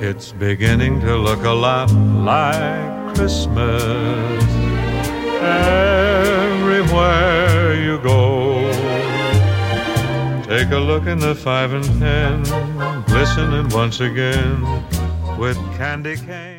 It's beginning to look a lot like Christmas everywhere you go. Take a look in the 5 and 10, glistening once again with candy cane.